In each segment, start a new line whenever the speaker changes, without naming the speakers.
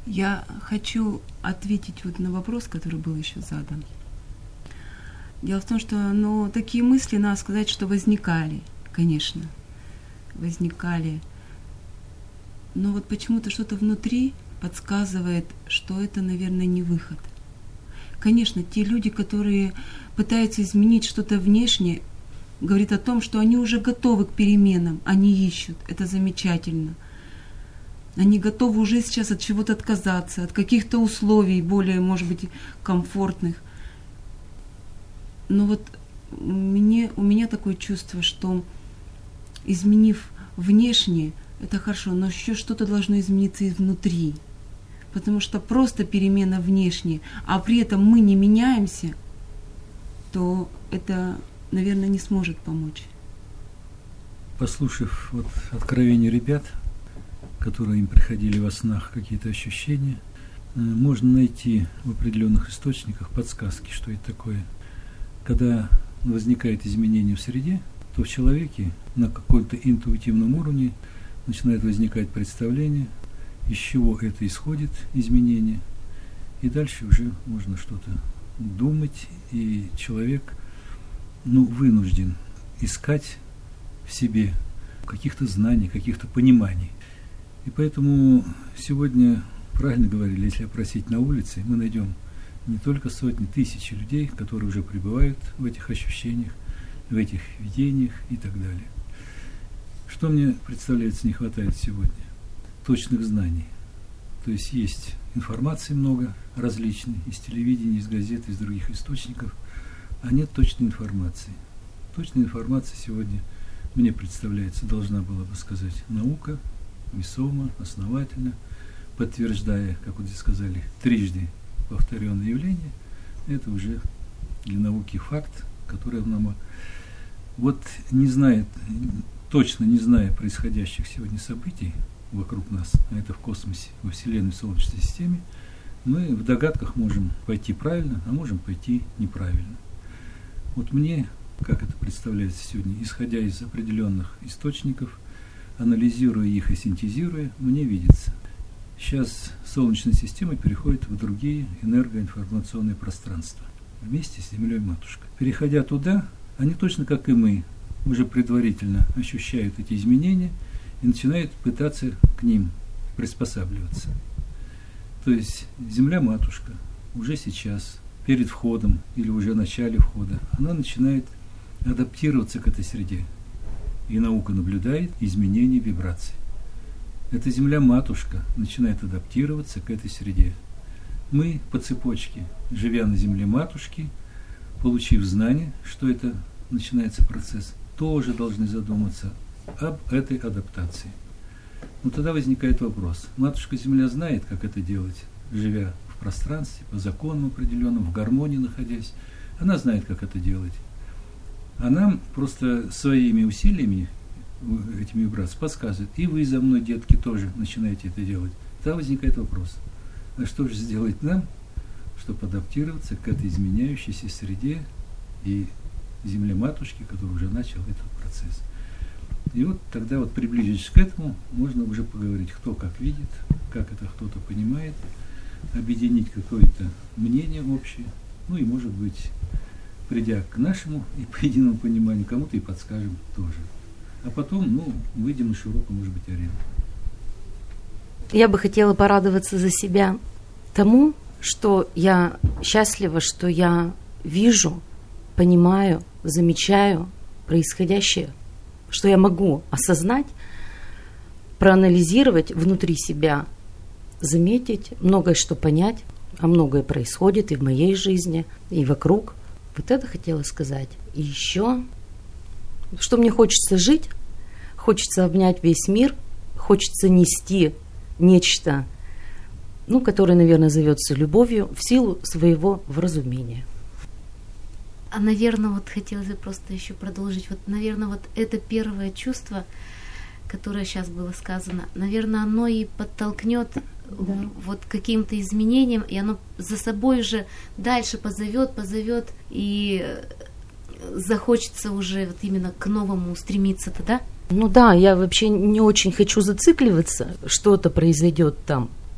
Я хочу ответить вот на вопрос, который был еще задан. Дело в том, что такие мысли, надо сказать, что возникали, конечно, возникали. Но вот почему-то что-то внутри подсказывает, что это, наверное, не выход. Конечно, те люди, которые пытаются изменить что-то внешнее, говорит о том, что они уже готовы к переменам, они ищут, это замечательно. Они готовы уже сейчас от чего-то отказаться, от каких-то условий более, может быть, комфортных. Но вот у меня такое чувство, что изменив внешне, это хорошо, но еще что-то должно измениться изнутри. Потому что просто перемена внешняя, а при этом мы не меняемся, то это, наверное, не сможет помочь.
Послушав откровения ребят, которые им приходили во снах какие-то ощущения, можно найти в определенных источниках подсказки, что это такое. Когда возникает изменение в среде, то в человеке на каком-то интуитивном уровне начинает возникать представление, из чего это исходит, изменение, и дальше уже можно что-то думать, и человек вынужден искать в себе каких-то знаний, каких-то пониманий. И поэтому сегодня, правильно говорили, если опросить на улице, мы найдем не только сотни, тысячи людей, которые уже пребывают в этих ощущениях, в этих видениях и так далее. Что мне представляется не хватает сегодня? Точных знаний. То есть информации много различной, из телевидения, из газет, из других источников, а нет точной информации. Точная информация сегодня, мне представляется, должна была бы сказать наука, весомо, основательно, подтверждая, как вот здесь сказали, трижды повторенное явление, это уже для науки факт, который нам точно не зная происходящих сегодня событий вокруг нас, а это в космосе, во Вселенной, в Солнечной системе, мы в догадках можем пойти правильно, а можем пойти неправильно. Вот мне, как это представляется сегодня, исходя из определенных источников, анализируя их и синтезируя, мне видится, сейчас Солнечная система переходит в другие энергоинформационные пространства вместе с Землей-матушкой. Переходя туда, они точно как и мы уже предварительно ощущают эти изменения и начинают пытаться к ним приспосабливаться. То есть Земля-матушка уже сейчас, перед входом или уже в начале входа, она начинает адаптироваться к этой среде. И наука наблюдает изменения вибраций. Эта Земля-матушка начинает адаптироваться к этой среде. Мы по цепочке, живя на Земле-матушке, получив знание, что это начинается процесс, тоже должны задуматься об этой адаптации. Но тогда возникает вопрос. Матушка-Земля знает, как это делать, живя в пространстве, по законам определенным, в гармонии находясь. Она знает, как это делать. А нам просто своими усилиями, этими вибрациями, подсказывает. И вы за мной, детки, тоже начинаете это делать. Тогда возникает вопрос. А что же сделать нам, чтобы адаптироваться к этой изменяющейся среде и Земле-матушке, который уже начал этот процесс? И вот тогда, приближившись к этому, можно уже поговорить, кто как видит, как это кто-то понимает, объединить какое-то мнение общее, и, может быть, придя к нашему и по единому пониманию, кому-то и подскажем тоже. А потом, выйдем на широкую, может быть, арену.
Я бы хотела порадоваться за себя тому, что я счастлива, что я вижу, понимаю, замечаю происходящее, что я могу осознать, проанализировать внутри себя, заметить, многое что понять, а многое происходит и в моей жизни, и вокруг. Вот это хотела сказать. И еще, что мне хочется жить, хочется обнять весь мир, хочется нести нечто, которое, наверное, зовется любовью в силу своего вразумения.
А, наверное, хотелось бы просто еще продолжить. Наверное, это первое чувство, которое сейчас было сказано, наверное, оно и подтолкнет каким-то изменениям, и оно за собой же дальше позовет, и захочется уже именно к новому стремиться-то, да?
Да, я вообще не очень хочу зацикливаться, что-то произойдет там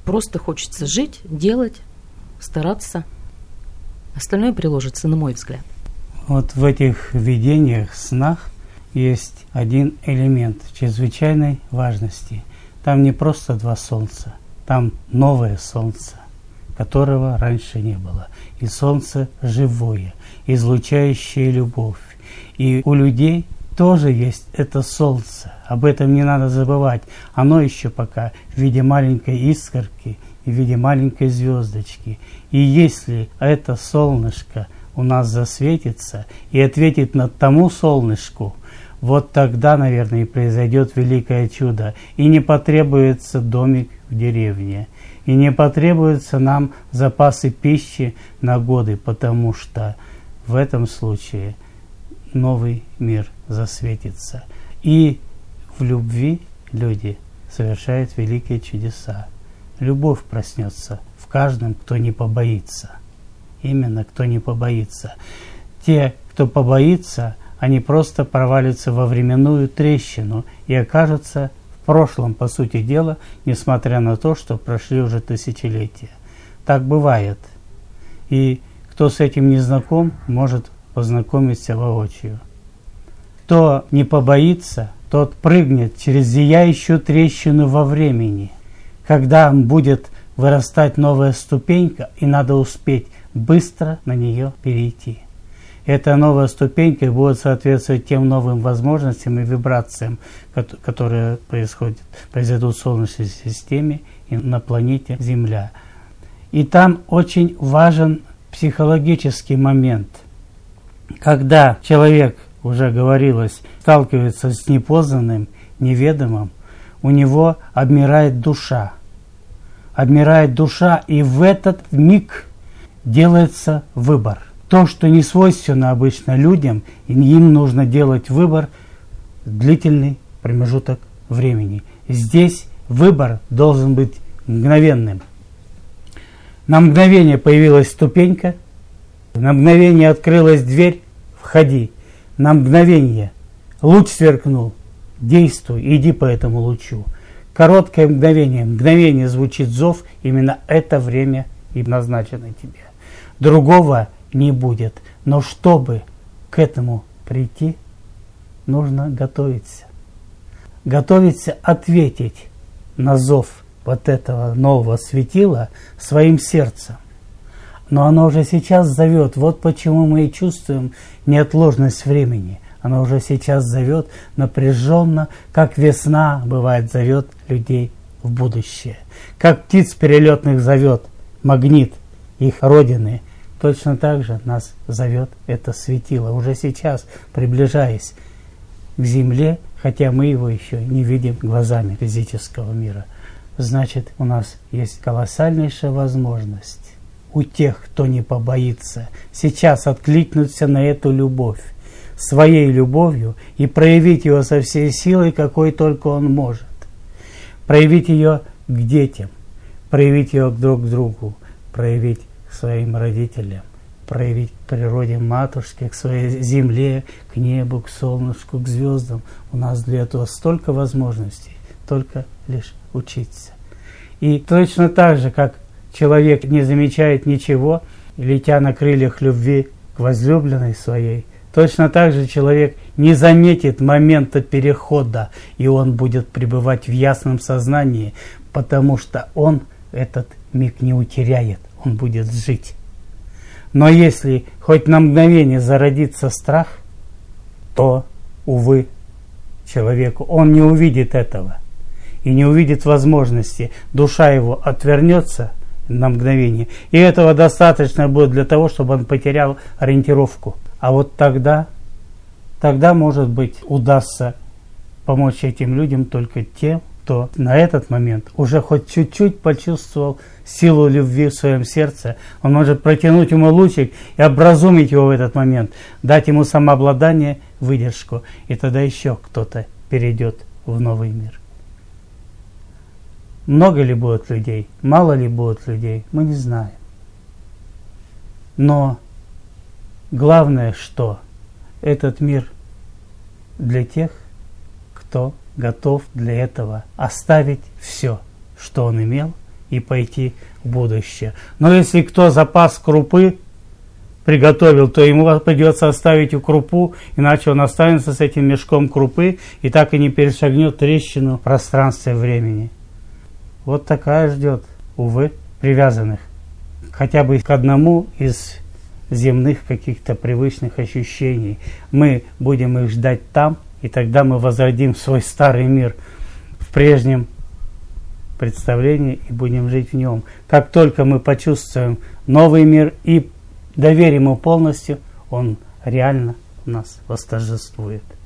Просто хочется жить, делать, стараться. Остальное приложится, на мой взгляд.
Вот в этих видениях, снах есть один элемент чрезвычайной важности. Там не просто два солнца, там новое солнце, которого раньше не было. И солнце живое, излучающее любовь. И у людей тоже есть это солнце. Об этом не надо забывать. Оно еще пока в виде маленькой искорки и в виде маленькой звездочки. И если это солнышко у нас засветится и ответит на тому солнышку, вот тогда, наверное, и произойдет великое чудо. И не потребуется домик в деревне. И не потребуются нам запасы пищи на годы, потому что в этом случае новый мир засветится. И в любви люди совершают великие чудеса. Любовь проснется в каждом, кто не побоится. Именно кто не побоится. Те, кто побоится, они просто провалятся во временную трещину и окажутся в прошлом, по сути дела, несмотря на то, что прошли уже тысячелетия. Так бывает. И кто с этим не знаком, может познакомиться воочию. Кто не побоится, тот прыгнет через зияющую трещину во времени. Когда будет вырастать новая ступенька, и надо успеть быстро на нее перейти. Эта новая ступенька будет соответствовать тем новым возможностям и вибрациям, которые произойдут в Солнечной системе и на планете Земля. И там очень важен психологический момент. Когда человек, уже говорилось, сталкивается с непознанным, неведомым, у него обмирает душа. Обмирает душа, и в этот миг делается выбор. То, что не свойственно обычно людям, им нужно делать выбор в длительный промежуток времени. Здесь выбор должен быть мгновенным. На мгновение появилась ступенька, на мгновение открылась дверь, входи. На мгновение луч сверкнул, действуй, иди по этому лучу. Короткое мгновение звучит зов, именно это время и назначено тебе. Другого не будет. Но чтобы к этому прийти, нужно готовиться. Готовиться ответить на зов вот этого нового светила своим сердцем. Но оно уже сейчас зовет. Вот почему мы и чувствуем неотложность времени. Оно уже сейчас зовет напряженно, как весна, бывает, зовет людей в будущее. Как птиц перелетных зовет магнит их родины. Точно так же нас зовет это светило, уже сейчас приближаясь к Земле, хотя мы его еще не видим глазами физического мира. Значит, у нас есть колоссальнейшая возможность у тех, кто не побоится, сейчас откликнуться на эту любовь, своей любовью и проявить ее со всей силой, какой только он может. Проявить ее к детям, проявить ее друг к другу, проявить к своим родителям, проявить к природе матушке, к своей земле, к небу, к солнышку, к звездам. У нас для этого столько возможностей, только лишь учиться. И точно так же, как человек не замечает ничего, летя на крыльях любви к возлюбленной своей, точно так же человек не заметит момента перехода, и он будет пребывать в ясном сознании, потому что он этот миг не утеряет, он будет жить. Но если хоть на мгновение зародится страх, то, увы, человеку, он не увидит этого и не увидит возможности. Душа его отвернется на мгновение, и этого достаточно будет для того, чтобы он потерял ориентировку. А вот тогда, может быть, удастся помочь этим людям только тем, кто на этот момент уже хоть чуть-чуть почувствовал силу любви в своем сердце. Он может протянуть ему лучик и образумить его в этот момент, дать ему самообладание, выдержку, и тогда еще кто-то перейдет в новый мир. Много ли будет людей, мало ли будет людей, мы не знаем. Но главное, что этот мир для тех, кто готов для этого оставить все, что он имел, и пойти в будущее. Но если кто запас крупы приготовил, то ему придется оставить крупу, иначе он останется с этим мешком крупы и так и не перешагнет трещину в пространстве времени. Вот такая ждет, увы, привязанных хотя бы к одному из земных каких-то привычных ощущений. Мы будем их ждать там, и тогда мы возродим свой старый мир в прежнем представлении и будем жить в нем. Как только мы почувствуем новый мир и доверим ему полностью, он реально нас восторжествует.